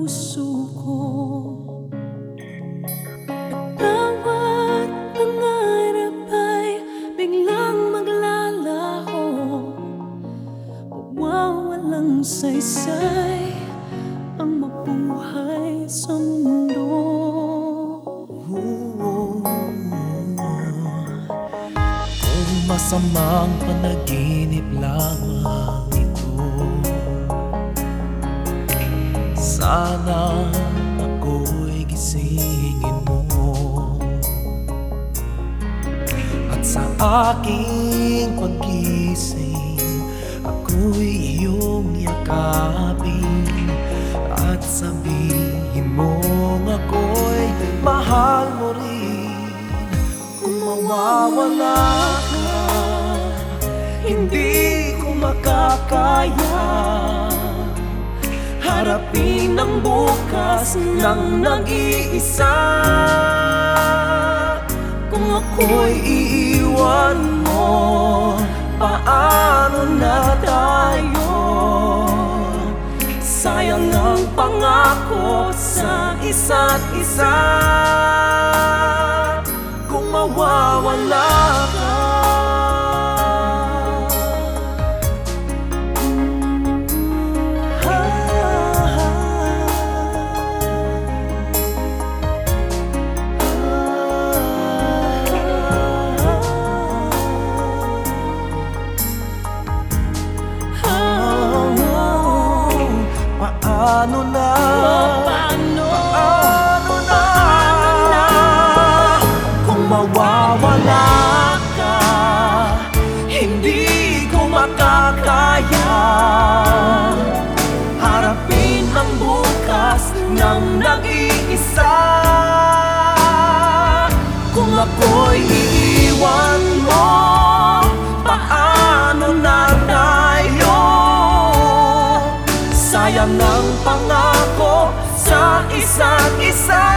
puso ko. At bawat pangarap ay biglang maglalaho, mawawalang saysay ang mabuhay sa mundo. Kung masamang panaginip lamang ito, sana ako'y gisingin mo at sa aking paggising ako'y iyong yakapin at sabihin mong ako'y mahal mo rin. Kung mawawala ka, hindi ko makakaya harapin ang bukas ng nag-iisa. Kung ako'y iiwan mo, paano na tayo? Sayang ang pangako sa isa't isa. Kung mawawala ka, paano na? Paano na? Kung mawawala ka, hindi ko makakaya harapin ang bukas ng nag-iisa. Kung ako'y iiwan mo, paano na tayo? Sayang ang pangako sa isa't isa.